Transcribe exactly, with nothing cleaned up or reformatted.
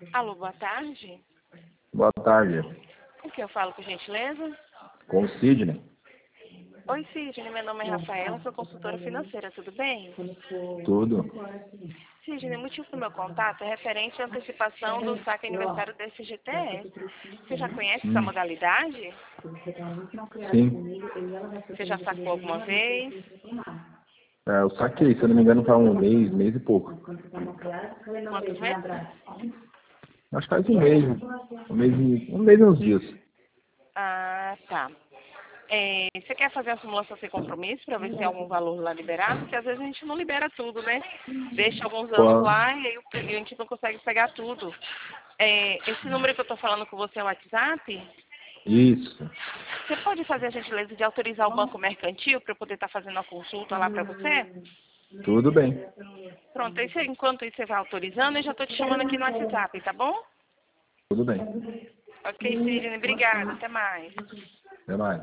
Alô, boa tarde. Boa tarde. Com que eu falo, por gentileza? Com o Sidney. Oi, Sidney. Meu nome é Rafaela, sou consultora financeira, tudo bem? Tudo. Sidney, o motivo do meu contato é referente à antecipação do saque aniversário da F G T S. Você já conhece essa Hum. modalidade? Sim. Você já sacou alguma vez? É, eu saquei, se eu não me engano, para um mês, mês e pouco. Quantos meses? Acho que faz um mês. Um mês e, um mês e uns dias. Ah, tá. É, você quer fazer a simulação sem compromisso para ver se tem algum valor lá liberado? Porque às vezes a gente não libera tudo, né? Deixa alguns anos Qual? lá e aí o cliente não consegue pegar tudo. É, esse número que eu estou falando com você é o WhatsApp? Isso. Você pode fazer a gentileza de autorizar o banco mercantil para eu poder estar fazendo a consulta lá para você? Tudo bem. Pronto, aí você, enquanto isso você vai autorizando, eu já estou te chamando aqui no WhatsApp, tá bom? Tudo bem. Ok, Sidney, obrigada, até mais. Até mais.